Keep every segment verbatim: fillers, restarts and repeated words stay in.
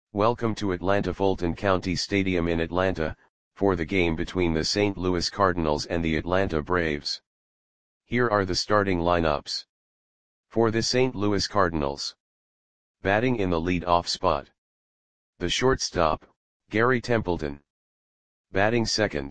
Welcome to Atlanta Fulton County Stadium in Atlanta, for the game between the Saint Louis Cardinals and the Atlanta Braves. Here are the starting lineups. For the Saint Louis Cardinals. Batting in the lead-off spot. The shortstop, Gary Templeton. Batting second.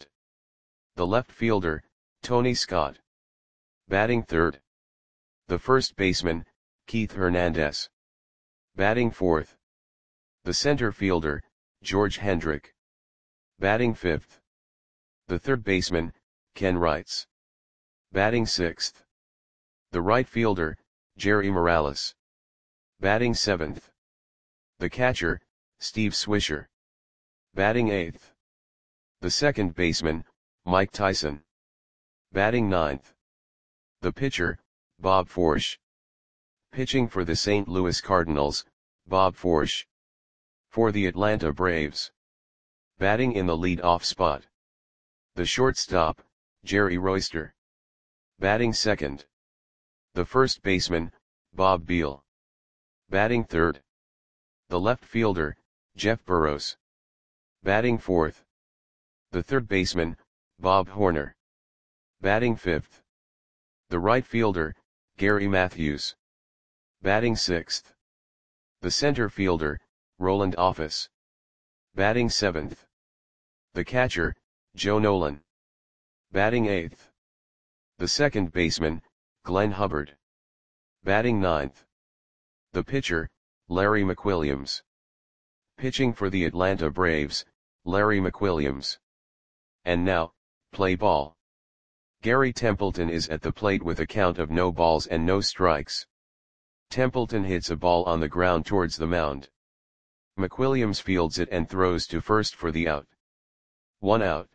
The left fielder, Tony Scott. Batting third. The first baseman, Keith Hernandez. Batting fourth. The center fielder, George Hendrick. Batting fifth. The third baseman, Ken Wrights. Batting sixth. The right fielder, Jerry Morales. Batting seventh. The catcher, Steve Swisher. Batting eighth. The second baseman, Mike Tyson. Batting ninth. The pitcher, Bob Forsch. Pitching for the Saint Louis Cardinals, Bob Forsch. For the Atlanta Braves. Batting in the lead-off spot. The shortstop, Jerry Royster. Batting second. The first baseman, Bob Beal. Batting third. The left fielder, Jeff Burrows. Batting fourth. The third baseman, Bob Horner. Batting fifth. The right fielder, Gary Matthews. Batting sixth. The center fielder, Roland Office. Batting seventh. The catcher, Joe Nolan. Batting eighth. The second baseman, Glenn Hubbard. Batting ninth. The pitcher, Larry McWilliams. Pitching for the Atlanta Braves, Larry McWilliams. And now, play ball. Gary Templeton is at the plate with a count of no balls and no strikes. Templeton hits a ball on the ground towards the mound. McWilliams fields it and throws to first for the out. One out.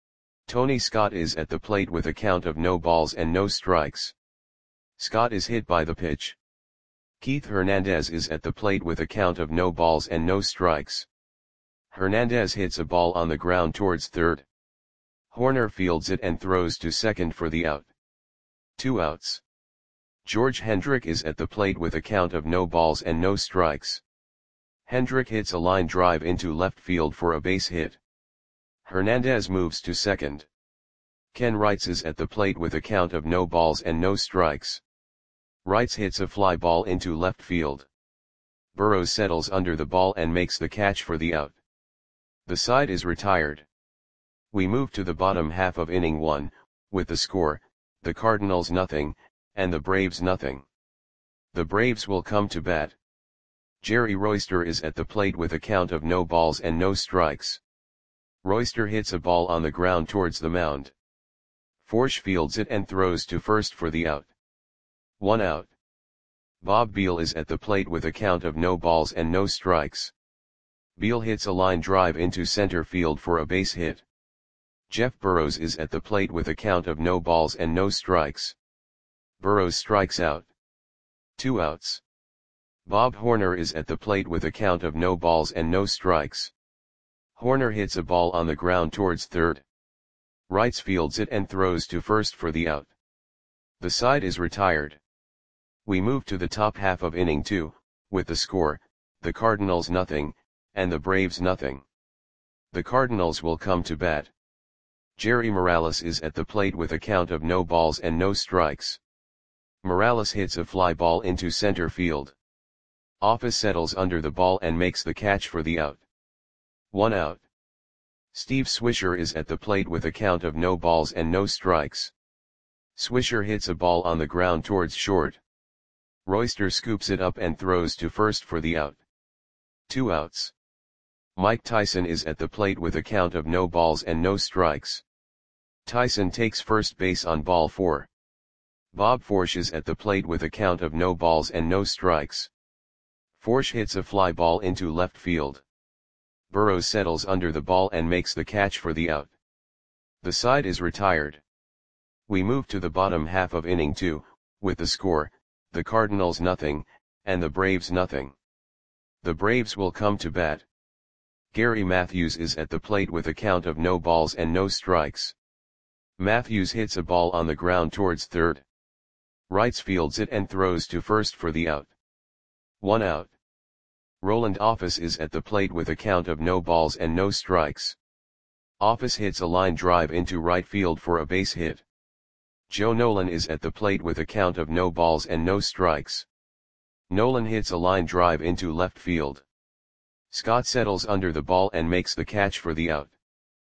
Tony Scott is at the plate with a count of no balls and no strikes. Scott is hit by the pitch. Keith Hernandez is at the plate with a count of no balls and no strikes. Hernandez hits a ball on the ground towards third. Horner fields it and throws to second for the out. Two outs. George Hendrick is at the plate with a count of no balls and no strikes. Hendrick hits a line drive into left field for a base hit. Hernandez moves to second. Ken Wrights is at the plate with a count of no balls and no strikes. Wrights hits a fly ball into left field. Burrows settles under the ball and makes the catch for the out. The side is retired. We move to the bottom half of inning one, with the score, the Cardinals nothing, and the Braves nothing. The Braves will come to bat. Jerry Royster is at the plate with a count of no balls and no strikes. Royster hits a ball on the ground towards the mound. Forsch fields it and throws to first for the out. One out. Bob Beal is at the plate with a count of no balls and no strikes. Beal hits a line drive into center field for a base hit. Jeff Burrows is at the plate with a count of no balls and no strikes. Burrows strikes out. Two outs. Bob Horner is at the plate with a count of no balls and no strikes. Horner hits a ball on the ground towards third. Wrights fields it and throws to first for the out. The side is retired. We move to the top half of inning two, with the score, the Cardinals nothing, and the Braves nothing. The Cardinals will come to bat. Jerry Morales is at the plate with a count of no balls and no strikes. Morales hits a fly ball into center field. Office settles under the ball and makes the catch for the out. One out. Steve Swisher is at the plate with a count of no balls and no strikes. Swisher hits a ball on the ground towards short. Royster scoops it up and throws to first for the out. Two outs. Mike Tyson is at the plate with a count of no balls and no strikes. Tyson takes first base on ball four. Bob Forsch is at the plate with a count of no balls and no strikes. Forsch hits a fly ball into left field. Burrows settles under the ball and makes the catch for the out. The side is retired. We move to the bottom half of inning two, with the score, the Cardinals nothing, and the Braves nothing. The Braves will come to bat. Gary Matthews is at the plate with a count of no balls and no strikes. Matthews hits a ball on the ground towards third. Wrights fields it and throws to first for the out. One out. Roland Office is at the plate with a count of no balls and no strikes. Office hits a line drive into right field for a base hit. Joe Nolan is at the plate with a count of no balls and no strikes. Nolan hits a line drive into left field. Scott settles under the ball and makes the catch for the out.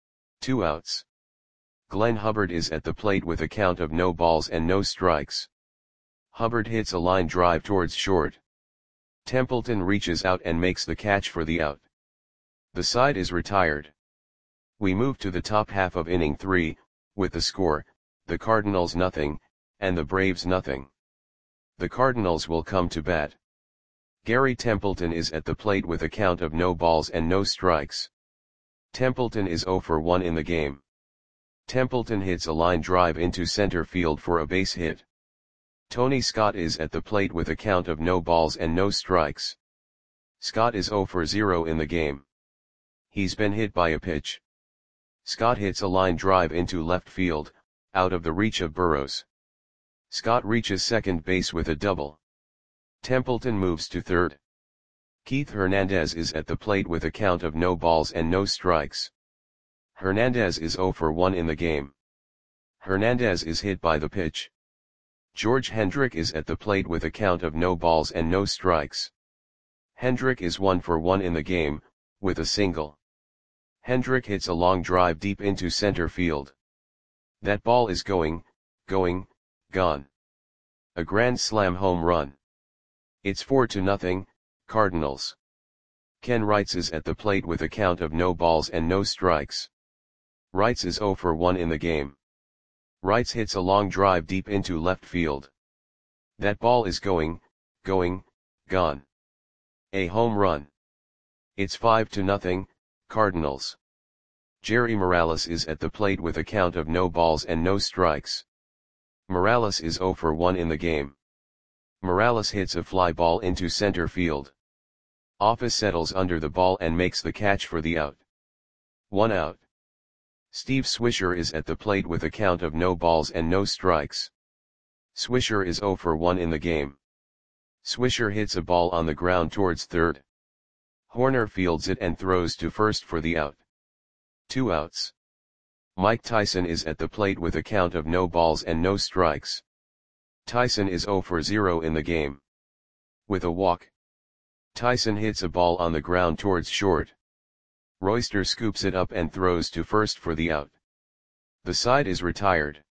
Two outs. Glenn Hubbard is at the plate with a count of no balls and no strikes. Hubbard hits a line drive towards short. Templeton reaches out and makes the catch for the out. The side is retired. We move to the top half of inning three, with the score, the Cardinals nothing, and the Braves nothing. The Cardinals will come to bat. Gary Templeton is at the plate with a count of no balls and no strikes. Templeton is oh for one in the game. Templeton hits a line drive into center field for a base hit. Tony Scott is at the plate with a count of no balls and no strikes. Scott is oh for zero in the game. He's been hit by a pitch. Scott hits a line drive into left field, out of the reach of Burrows. Scott reaches second base with a double. Templeton moves to third. Keith Hernandez is at the plate with a count of no balls and no strikes. Hernandez is oh for one in the game. Hernandez is hit by the pitch. George Hendrick is at the plate with a count of no balls and no strikes. Hendrick is one for one in the game, with a single. Hendrick hits a long drive deep into center field. That ball is going, going, gone. A grand slam home run. It's four to nothing, Cardinals. Ken Wrights is at the plate with a count of no balls and no strikes. Wrights is oh for one in the game. Wrights hits a long drive deep into left field. That ball is going, going, gone. A home run. It's five to nothing, Cardinals. Jerry Morales is at the plate with a count of no balls and no strikes. Morales is oh for one in the game. Morales hits a fly ball into center field. Office settles under the ball and makes the catch for the out. One out. Steve Swisher is at the plate with a count of no balls and no strikes. Swisher is oh for one in the game. Swisher hits a ball on the ground towards third. Horner fields it and throws to first for the out. Two outs. Mike Tyson is at the plate with a count of no balls and no strikes. Tyson is oh for zero in the game. With a walk. Tyson hits a ball on the ground towards short. Royster scoops it up and throws to first for the out. The side is retired.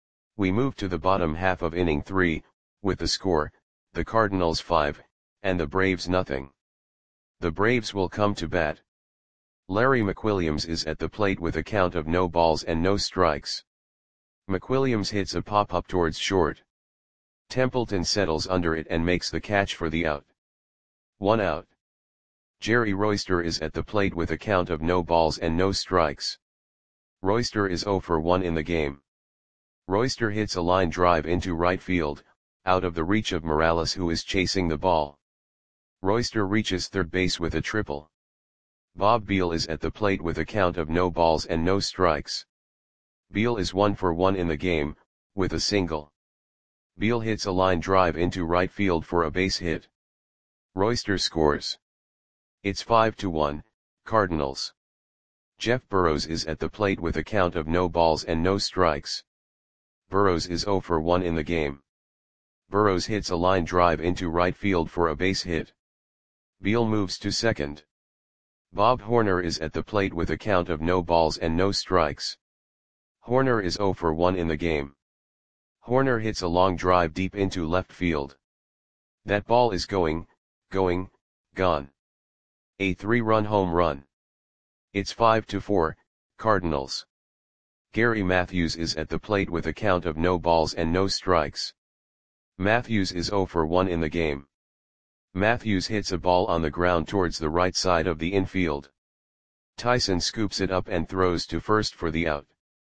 We move to the bottom half of inning three, with the score, the Cardinals five, and the Braves nothing. The Braves will come to bat. Larry McWilliams is at the plate with a count of no balls and no strikes. McWilliams hits a pop-up towards short. Templeton settles under it and makes the catch for the out. One out. Jerry Royster is at the plate with a count of no balls and no strikes. Royster is oh for one in the game. Royster hits a line drive into right field, out of the reach of Morales who is chasing the ball. Royster reaches third base with a triple. Bob Beal is at the plate with a count of no balls and no strikes. Beal is one for one in the game, with a single. Beal hits a line drive into right field for a base hit. Royster scores. It's five to one, Cardinals. Jeff Burrows is at the plate with a count of no balls and no strikes. Burrows is oh for one in the game. Burrows hits a line drive into right field for a base hit. Beal moves to second. Bob Horner is at the plate with a count of no balls and no strikes. Horner is oh for one in the game. Horner hits a long drive deep into left field. That ball is going, going, gone. A three-run home run. It's five to four, Cardinals. Gary Matthews is at the plate with a count of no balls and no strikes. Matthews is oh for one in the game. Matthews hits a ball on the ground towards the right side of the infield. Tyson scoops it up and throws to first for the out.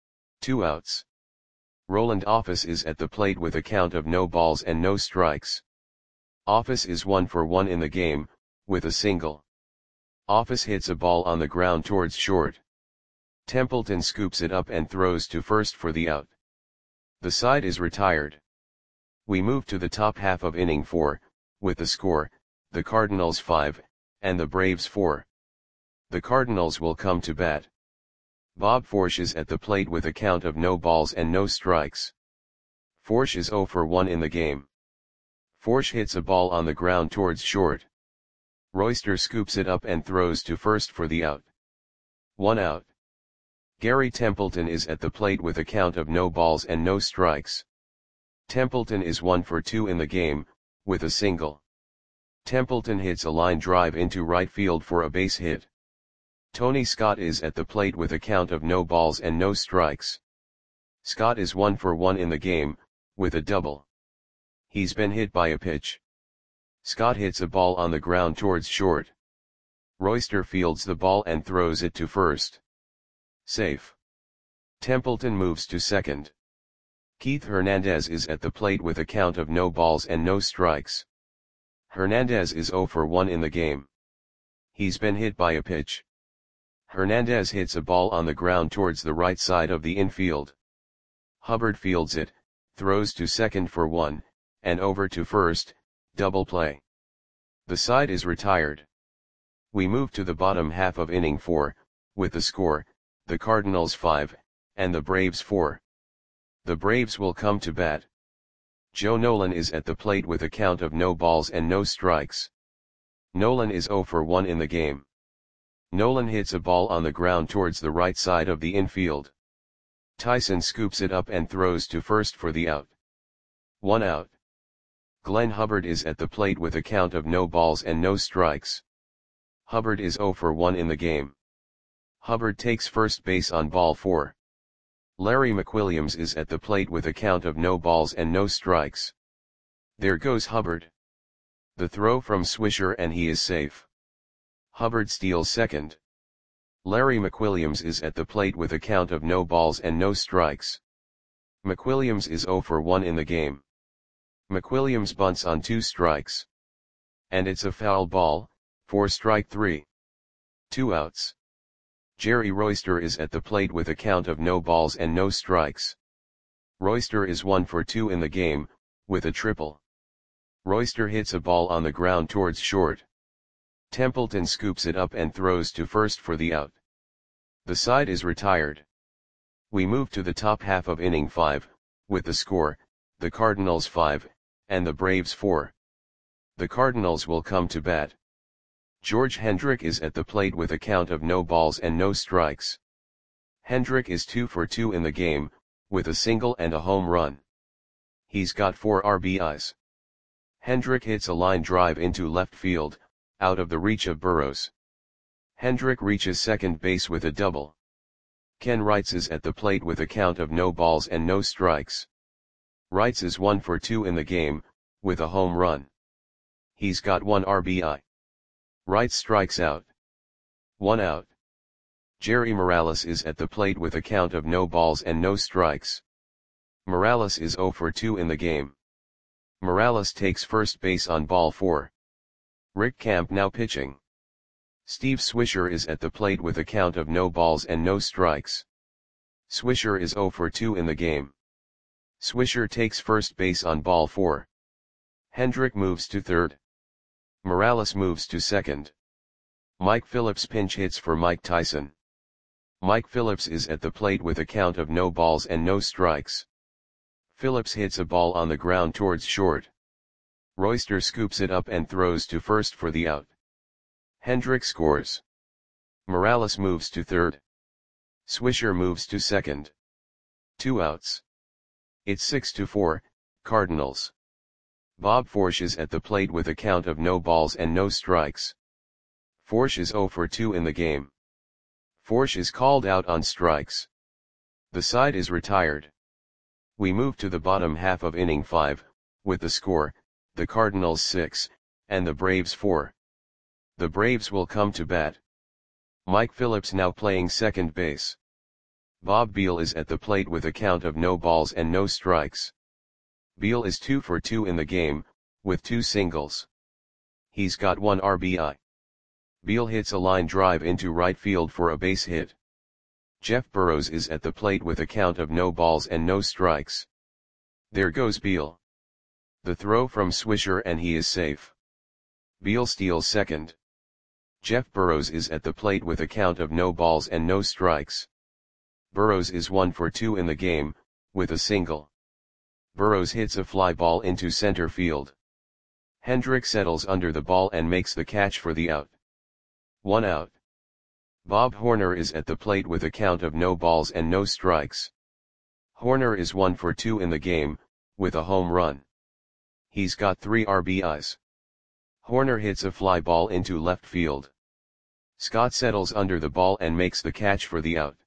Two outs. Roland Office is at the plate with a count of no balls and no strikes. Office is one for one in the game, with a single. Office hits a ball on the ground towards short. Templeton scoops it up and throws to first for the out. The side is retired. We move to the top half of inning four, with the score, the Cardinals five, and the Braves four. The Cardinals will come to bat. Bob Forsch is at the plate with a count of no balls and no strikes. Forsch is zero for one in the game. Forsch hits a ball on the ground towards short. Royster scoops it up and throws to first for the out. One out. Gary Templeton is at the plate with a count of no balls and no strikes. Templeton is one for two in the game, with a single. Templeton hits a line drive into right field for a base hit. Tony Scott is at the plate with a count of no balls and no strikes. Scott is one for one in the game, with a double. He's been hit by a pitch. Scott hits a ball on the ground towards short. Royster fields the ball and throws it to first. Safe. Templeton moves to second. Keith Hernandez is at the plate with a count of no balls and no strikes. Hernandez is zero for one in the game. He's been hit by a pitch. Hernandez hits a ball on the ground towards the right side of the infield. Hubbard fields it, throws to second for one, and over to first, double play. The side is retired. We move to the bottom half of inning four, with the score, the Cardinals five, and the Braves four. The Braves will come to bat. Joe Nolan is at the plate with a count of no balls and no strikes. Nolan is zero for one in the game. Nolan hits a ball on the ground towards the right side of the infield. Tyson scoops it up and throws to first for the out. One out. Glenn Hubbard is at the plate with a count of no balls and no strikes. Hubbard is zero for one in the game. Hubbard takes first base on ball four. Larry McWilliams is at the plate with a count of no balls and no strikes. There goes Hubbard. The throw from Swisher and he is safe. Hubbard steals second. Larry McWilliams is at the plate with a count of no balls and no strikes. McWilliams is zero for one in the game. McWilliams bunts on two strikes. And it's a foul ball, for strike three. Two outs. Jerry Royster is at the plate with a count of no balls and no strikes. Royster is one for two in the game, with a triple. Royster hits a ball on the ground towards short. Templeton scoops it up and throws to first for the out. The side is retired. We move to the top half of inning five, with the score, the Cardinals five, and the Braves four. The Cardinals will come to bat. George Hendrick is at the plate with a count of no balls and no strikes. Hendrick is two for two in the game, with a single and a home run. He's got four R B Is. Hendrick hits a line drive into left field, out of the reach of Burrows. Hendrick reaches second base with a double. Ken Wrights is at the plate with a count of no balls and no strikes. Wrights is one for two in the game, with a home run. He's got one R B I. Wright strikes out. One out. Jerry Morales is at the plate with a count of no balls and no strikes. Morales is zero for two in the game. Morales takes first base on ball four. Rick Camp now pitching. Steve Swisher is at the plate with a count of no balls and no strikes. Swisher is zero for two in the game. Swisher takes first base on ball four. Hendrick moves to third. Morales moves to second. Mike Phillips pinch hits for Mike Tyson. Mike Phillips is at the plate with a count of no balls and no strikes. Phillips hits a ball on the ground towards short. Royster scoops it up and throws to first for the out. Hendrick scores. Morales moves to third. Swisher moves to second. Two outs. It's six to four, Cardinals. Bob Forsch is at the plate with a count of no balls and no strikes. Forsch is zero for two in the game. Forsch is called out on strikes. The side is retired. We move to the bottom half of inning five, with the score, the Cardinals six, and the Braves four. The Braves will come to bat. Mike Phillips now playing second base. Bob Beal is at the plate with a count of no balls and no strikes. Beal is two for two in the game, with two singles. He's got one R B I. Beal hits a line drive into right field for a base hit. Jeff Burrows is at the plate with a count of no balls and no strikes. There goes Beal. The throw from Swisher and he is safe. Beal steals second. Jeff Burrows is at the plate with a count of no balls and no strikes. Burrows is one for two in the game, with a single. Burrows hits a fly ball into center field. Hendrick settles under the ball and makes the catch for the out. One out. Bob Horner is at the plate with a count of no balls and no strikes. Horner is one for two in the game, with a home run. He's got three R B Is. Horner hits a fly ball into left field. Scott settles under the ball and makes the catch for the out.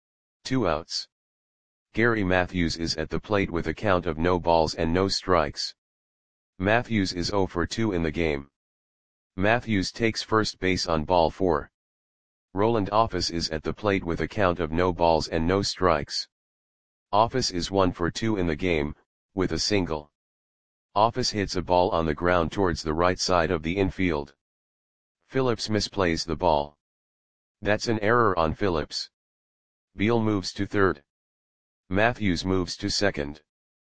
Two outs. Gary Matthews is at the plate with a count of no balls and no strikes. Matthews is zero for two in the game. Matthews takes first base on ball four. Roland Office is at the plate with a count of no balls and no strikes. Office is one for two in the game, with a single. Office hits a ball on the ground towards the right side of the infield. Phillips misplays the ball. That's an error on Phillips. Beal moves to third. Matthews moves to second.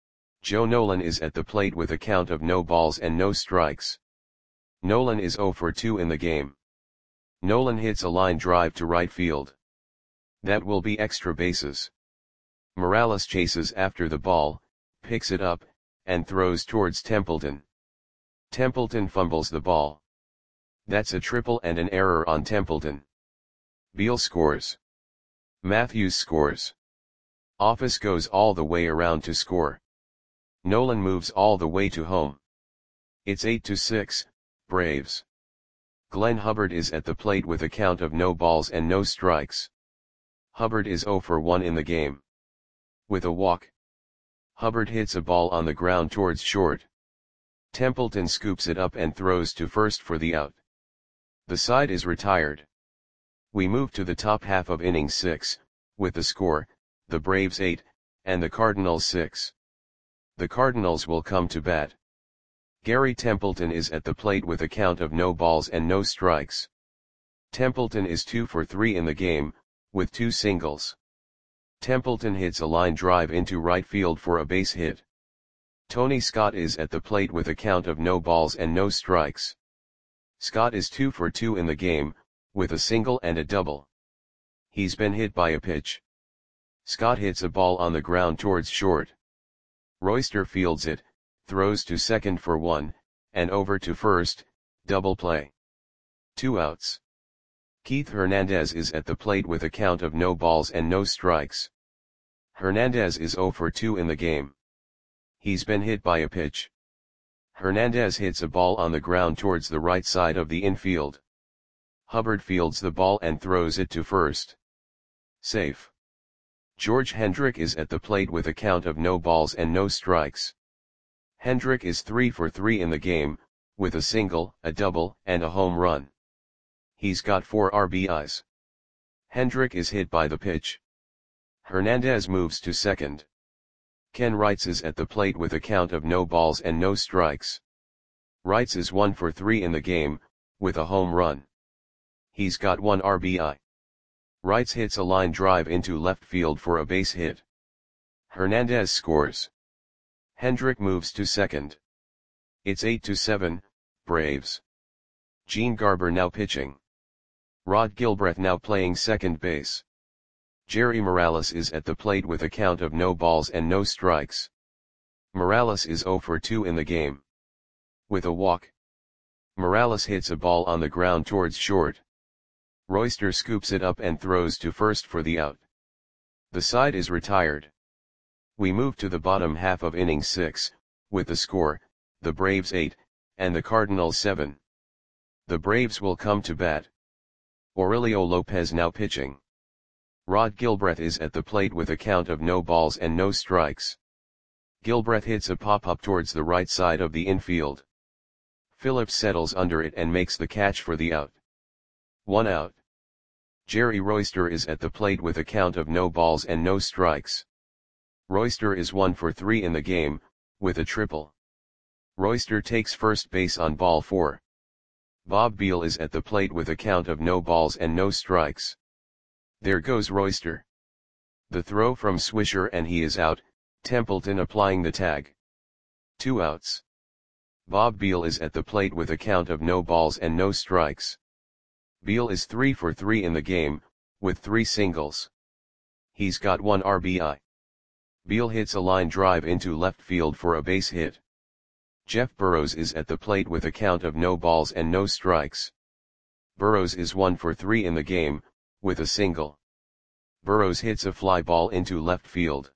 Joe Nolan is at the plate with a count of no balls and no strikes. Nolan is zero for two in the game. Nolan hits a line drive to right field. That will be extra bases. Morales chases after the ball, picks it up, and throws towards Templeton. Templeton fumbles the ball. That's a triple and an error on Templeton. Beal scores. Matthews scores. Office goes all the way around to score. Nolan moves all the way to home. It's eight to six, Braves. Glenn Hubbard is at the plate with a count of no balls and no strikes. Hubbard is zero for one in the game. With a walk. Hubbard hits a ball on the ground towards short. Templeton scoops it up and throws to first for the out. The side is retired. We move to the top half of inning six, with the score, the Braves eight, and the Cardinals six. The Cardinals will come to bat. Gary Templeton is at the plate with a count of no balls and no strikes. Templeton is two for three in the game, with two singles. Templeton hits a line drive into right field for a base hit. Tony Scott is at the plate with a count of no balls and no strikes. Scott is two for two in the game, with a single and a double. He's been hit by a pitch. Scott hits a ball on the ground towards short. Royster fields it, throws to second for one, and over to first, double play. Two outs. Keith Hernandez is at the plate with a count of no balls and no strikes. Hernandez is zero for two in the game. He's been hit by a pitch. Hernandez hits a ball on the ground towards the right side of the infield. Hubbard fields the ball and throws it to first. Safe. George Hendrick is at the plate with a count of no balls and no strikes. Hendrick is three for three in the game, with a single, a double, and a home run. He's got four R B Is. Hendrick is hit by the pitch. Hernandez moves to second. Ken Wrights is at the plate with a count of no balls and no strikes. Wrights is one for three in the game, with a home run. He's got one R B I. Wrights hits a line drive into left field for a base hit. Hernandez scores. Hendrick moves to second. It's eight to seven, Braves. Gene Garber now pitching. Rod Gilbreth now playing second base. Jerry Morales is at the plate with a count of no balls and no strikes. Morales is zero for two in the game. With a walk. Morales hits a ball on the ground towards short. Royster scoops it up and throws to first for the out. The side is retired. We move to the bottom half of inning six, with the score, the Braves eight, and the Cardinals seven. The Braves will come to bat. Aurelio Lopez now pitching. Rod Gilbreth is at the plate with a count of no balls and no strikes. Gilbreth hits a pop-up towards the right side of the infield. Phillips settles under it and makes the catch for the out. One out. Jerry Royster is at the plate with a count of no balls and no strikes. Royster is one for three in the game, with a triple. Royster takes first base on ball four. Bob Beal is at the plate with a count of no balls and no strikes. There goes Royster. The throw from Swisher and he is out, Templeton applying the tag. Two outs. Bob Beal is at the plate with a count of no balls and no strikes. Beal is three for three in the game, with three singles. He's got one R B I. Beal hits a line drive into left field for a base hit. Jeff Burrows is at the plate with a count of no balls and no strikes. Burrows is one for three in the game, with a single. Burrows hits a fly ball into left field.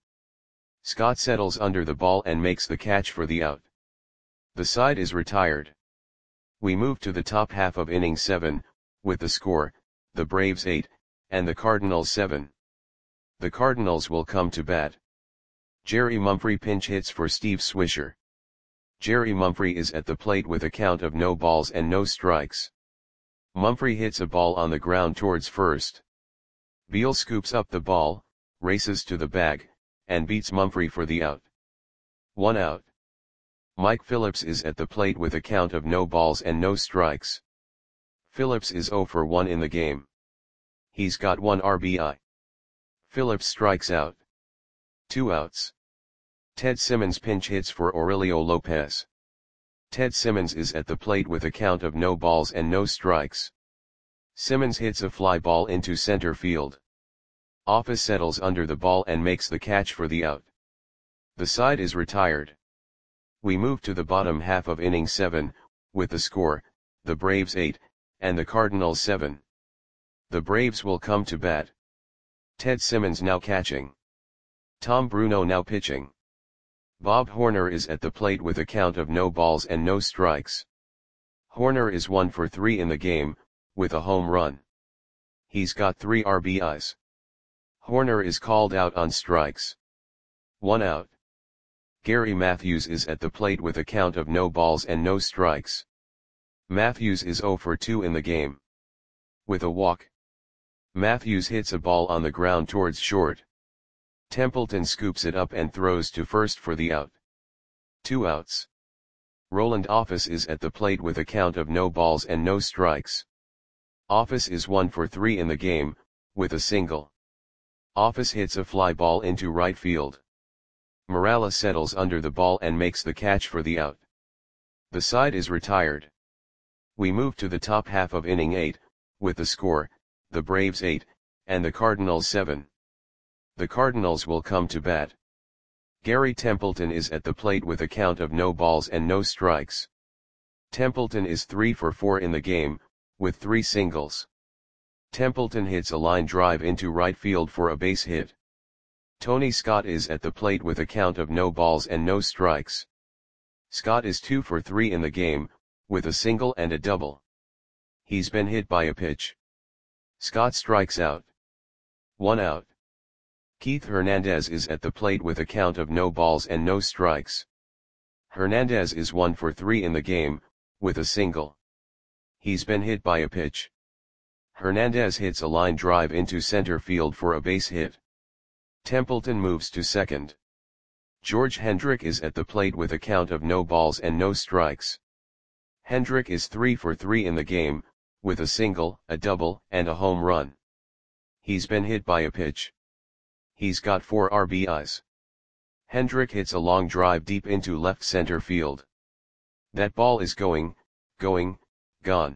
Scott settles under the ball and makes the catch for the out. The side is retired. We move to the top half of inning seven, with the score, the Braves eight, and the Cardinals seven. The Cardinals will come to bat. Jerry Mumphrey pinch hits for Steve Swisher. Jerry Mumphrey is at the plate with a count of no balls and no strikes. Mumphrey hits a ball on the ground towards first. Beal scoops up the ball, races to the bag, and beats Mumphrey for the out. One out. Mike Phillips is at the plate with a count of no balls and no strikes. Phillips is zero for one in the game. He's got one R B I. Phillips strikes out. Two outs. Ted Simmons pinch hits for Aurelio Lopez. Ted Simmons is at the plate with a count of no balls and no strikes. Simmons hits a fly ball into center field. Office settles under the ball and makes the catch for the out. The side is retired. We move to the bottom half of inning seven, with the score, the Braves eight, and the Cardinals seven. The Braves will come to bat. Ted Simmons now catching. Tom Bruno now pitching. Bob Horner is at the plate with a count of no balls and no strikes. Horner is one for three in the game, with a home run. He's got three R B Is. Horner is called out on strikes. One out. Gary Matthews is at the plate with a count of no balls and no strikes. Matthews is zero for two in the game. With a walk. Matthews hits a ball on the ground towards short. Templeton scoops it up and throws to first for the out. Two outs. Roland Office is at the plate with a count of no balls and no strikes. Office is one for three in the game, with a single. Office hits a fly ball into right field. Morales settles under the ball and makes the catch for the out. The side is retired. We move to the top half of inning eight, with the score, the Braves eight, and the Cardinals seven. The Cardinals will come to bat. Gary Templeton is at the plate with a count of no balls and no strikes. Templeton is three for four in the game, with three singles. Templeton hits a line drive into right field for a base hit. Tony Scott is at the plate with a count of no balls and no strikes. Scott is two for three in the game, with a single and a double. He's been hit by a pitch. Scott strikes out. One out. Keith Hernandez is at the plate with a count of no balls and no strikes. Hernandez is one for three in the game, with a single. He's been hit by a pitch. Hernandez hits a line drive into center field for a base hit. Templeton moves to second. George Hendrick is at the plate with a count of no balls and no strikes. Hendrick is three for three in the game, with a single, a double, and a home run. He's been hit by a pitch. He's got four R B Is. Hendrick hits a long drive deep into left center field. That ball is going, going, gone.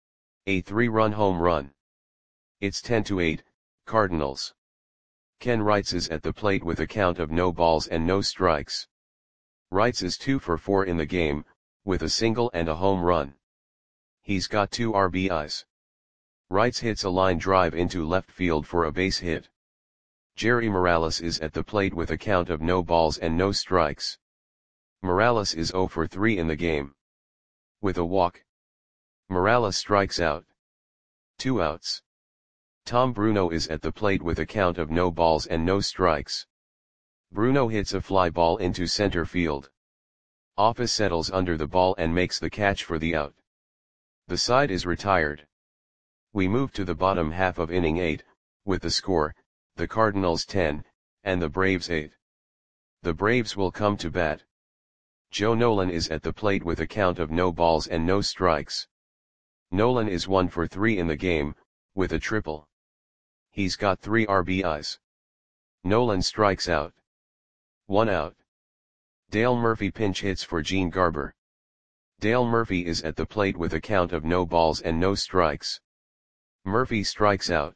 A three-run home run. It's ten to eight, Cardinals. Ken Wrights is at the plate with a count of no balls and no strikes. Wrights is two for four in the game, with a single and a home run. He's got two R B Is. Wrights hits a line drive into left field for a base hit. Jerry Morales is at the plate with a count of no balls and no strikes. Morales is zero for three in the game. With a walk. Morales strikes out. Two outs. Tom Bruno is at the plate with a count of no balls and no strikes. Bruno hits a fly ball into center field. Office settles under the ball and makes the catch for the out. The side is retired. We move to the bottom half of inning eight, with the score, the Cardinals ten, and the Braves eight. The Braves will come to bat. Joe Nolan is at the plate with a count of no balls and no strikes. Nolan is one for three in the game, with a triple. He's got three R B Is. Nolan strikes out. One out. Dale Murphy pinch hits for Gene Garber. Dale Murphy is at the plate with a count of no balls and no strikes. Murphy strikes out.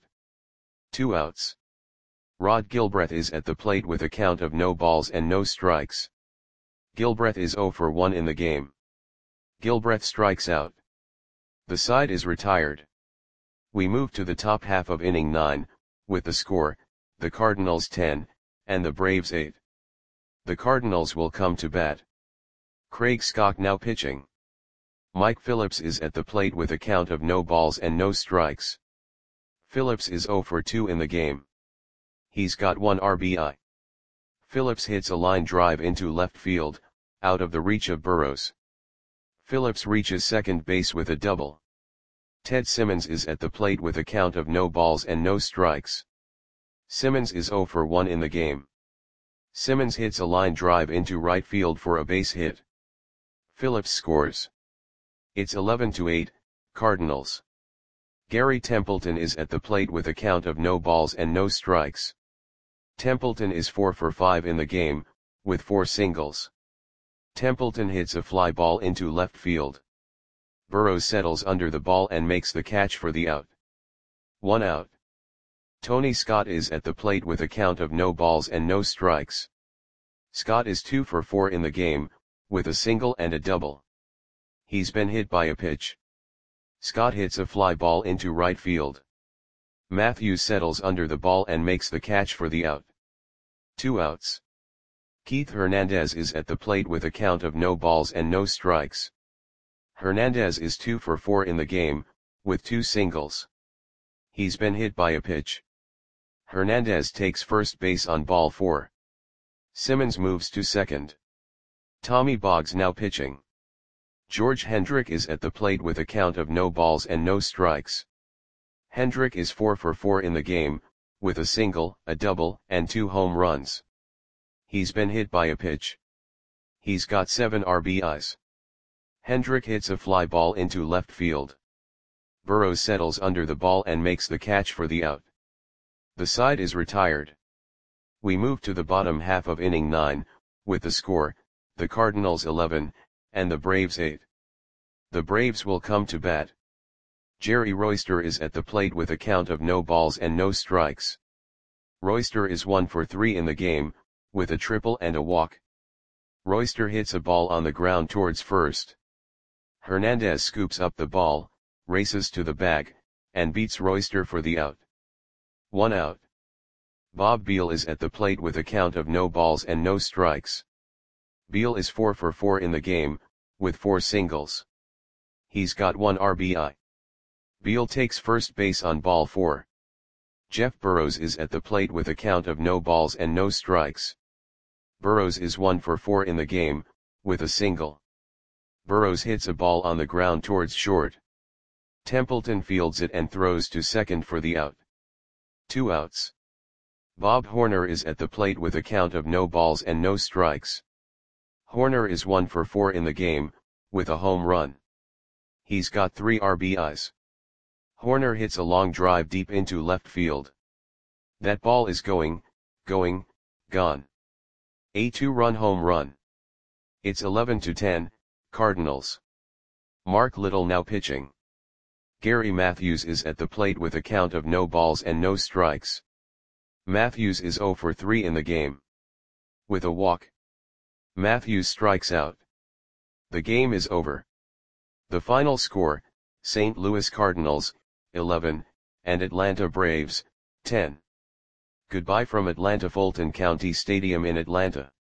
Two outs. Rod Gilbreth is at the plate with a count of no balls and no strikes. Gilbreth is zero for one in the game. Gilbreth strikes out. The side is retired. We move to the top half of inning nine, with the score, the Cardinals ten, and the Braves eight. The Cardinals will come to bat. Craig Scott now pitching. Mike Phillips is at the plate with a count of no balls and no strikes. Phillips is zero for two in the game. He's got one R B I. Phillips hits a line drive into left field, out of the reach of Burrows. Phillips reaches second base with a double. Ted Simmons is at the plate with a count of no balls and no strikes. Simmons is zero for one in the game. Simmons hits a line drive into right field for a base hit. Phillips scores. It's eleven to eight, Cardinals. Gary Templeton is at the plate with a count of no balls and no strikes. Templeton is four for five in the game, with four singles. Templeton hits a fly ball into left field. Burrows settles under the ball and makes the catch for the out. One out. Tony Scott is at the plate with a count of no balls and no strikes. Scott is two for four in the game, with a single and a double. He's been hit by a pitch. Scott hits a fly ball into right field. Matthews settles under the ball and makes the catch for the out. Two outs. Keith Hernandez is at the plate with a count of no balls and no strikes. Hernandez is two for four in the game, with two singles. He's been hit by a pitch. Hernandez takes first base on ball four. Simmons moves to second. Tommy Boggs now pitching. George Hendrick is at the plate with a count of no balls and no strikes. Hendrick is four for four in the game, with a single, a double, and two home runs. He's been hit by a pitch. He's got seven R B Is. Hendrick hits a fly ball into left field. Burrows settles under the ball and makes the catch for the out. The side is retired. We move to the bottom half of inning nine, with the score, the Cardinals eleven, and the Braves eight. The Braves will come to bat. Jerry Royster is at the plate with a count of no balls and no strikes. Royster is one for three in the game, with a triple and a walk. Royster hits a ball on the ground towards first. Hernandez scoops up the ball, races to the bag, and beats Royster for the out. One out. Bob Beal is at the plate with a count of no balls and no strikes. Beal is four for four in the game, with four singles. He's got one R B I. Beal takes first base on ball four. Jeff Burrows is at the plate with a count of no balls and no strikes. Burrows is one for four in the game, with a single. Burrows hits a ball on the ground towards short. Templeton fields it and throws to second for the out. Two outs. Bob Horner is at the plate with a count of no balls and no strikes. Horner is one for four in the game, with a home run. He's got three R B Is. Horner hits a long drive deep into left field. That ball is going, going, gone. A two-run home run. It's eleven to ten, Cardinals. Mark Little now pitching. Gary Matthews is at the plate with a count of no balls and no strikes. Matthews is zero for three in the game. With a walk. Matthews strikes out. The game is over. The final score, Saint Louis Cardinals, eleven, and Atlanta Braves, ten. Goodbye from Atlanta Fulton County Stadium in Atlanta.